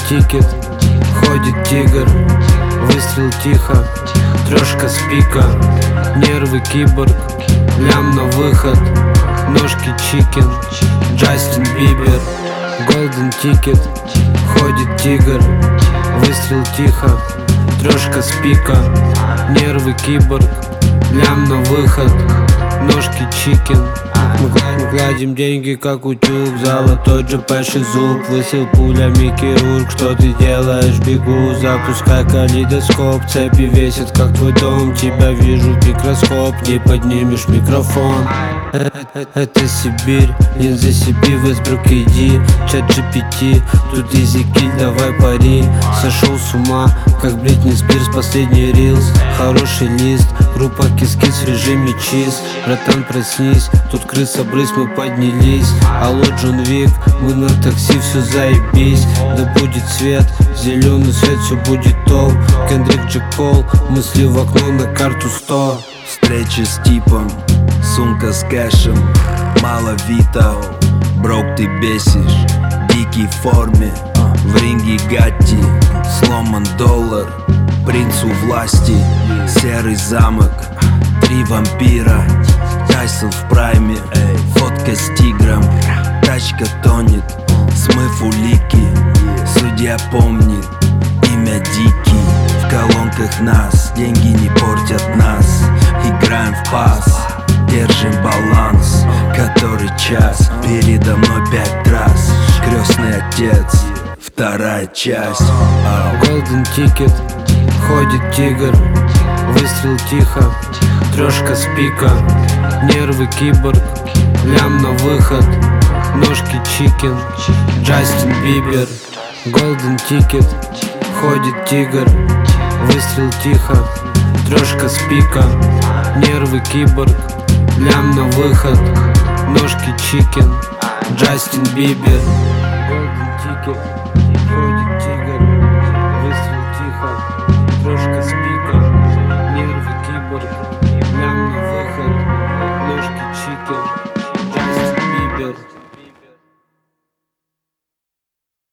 тикет, ходит тигр, выстрел тихо, трешка с пика, нервы киборг, лям на выход, ножки чикен, Джастин Бибер. Голден тикет, ходит тигр, выстрел тихо, трешка с пика, нервы киборг, лям на выход, ножки чикен. Мы гладим деньги как утюг, золотой джепеший зуб, высел пулями хирург. Что ты делаешь? Бегу, запускай калейдоскоп. Цепи весят как твой дом, тебя вижу в микроскоп. Не поднимешь микрофон. Это Сибирь, линзы себе в Эсбрук иди. Чат GPT, тут языки, давай пари. Сошел с ума, как Бритни Спирс, последний рилс. Хороший лист, группа кис-кис в режиме чиз. Братан, проснись, тут крыса брысь, мы поднялись. Алло, Джон Вик, мы на такси, все заебись. Да будет свет, зеленый свет, все будет топ. Кендрик Джи Кол, мысли в окно на карту 100. Встреча с типом, сумка с кэшем, мало вита. Брок, ты бесишь, дикий в форме, в ринге Гатти. Сломан доллар, принцу власти. Серый замок, 3 вампира. Тайсон в прайме, фотка с тигром. Тачка тонет, смыв улики. Судья помнит, имя Дикий. В колонках нас, деньги не портят нас. Играем в пас, держим баланс. Который час, передо мной 5 раз. Крестный отец, 2-я часть. Голден тикет, ходит тигр, выстрел тихо, трешка с пика, нервы киборг, лям на выход, ножки чикен, Джастин Бибер. Голден тикет, ходит тигр, выстрел тихо, трешка с пика, нервы киборг, лям на выход, ножки чикен, Джастин Бибер. Голден тикет.